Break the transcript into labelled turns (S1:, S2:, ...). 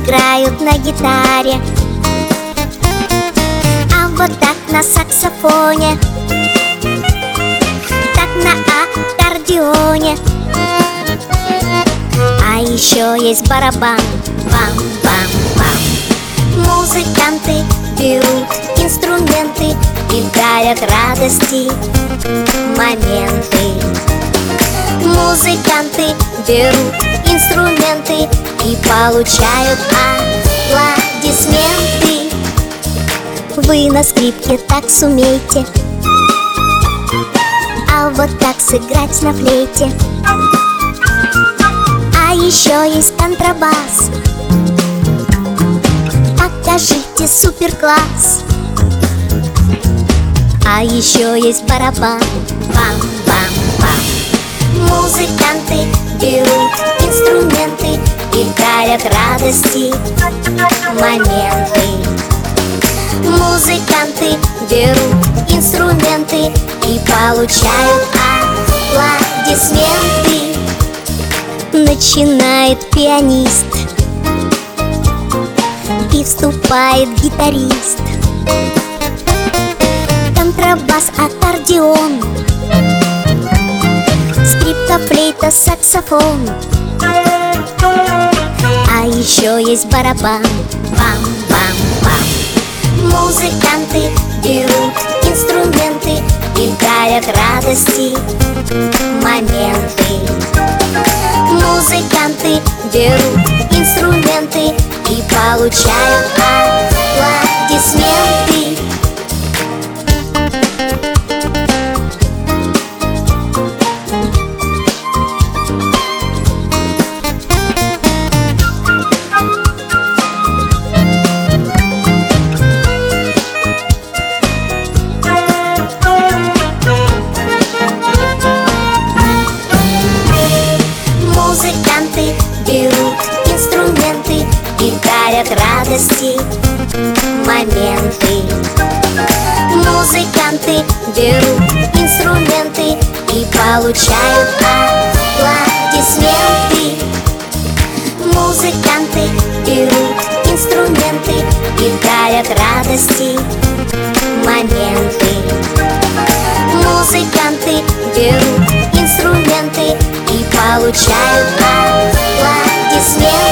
S1: играют на гитаре, а вот так на саксофоне, так на аккордеоне. А еще есть барабан, бам-бам-бам. Музыканты берут инструменты и дарят радости моменты. Музыканты берут инструменты и получают аплодисменты. Вы на скрипке так сумеете, а вот так сыграть на флейте. А еще есть контрабас, покажите супер-класс. А еще есть барабан, бам-бам-бам. Музыканты берут инструменты и дарят радости моменты. Музыканты берут инструменты и получают аплодисменты. Начинает пианист и вступает гитарист. Контрабас, аккордеон, скрипка, флейта, саксофон. А еще есть барабан, бам-бам-бам. Музыканты берут инструменты и дарят радости моменты. Музыканты берут инструменты и получают аплодисменты. Музыканты берут инструменты и дарят радости моменты. Музыканты берут инструменты и получают аплодисменты. Музыканты берут инструменты и дарят радости моменты. Музыканты берут инструменты и получают аплодисменты.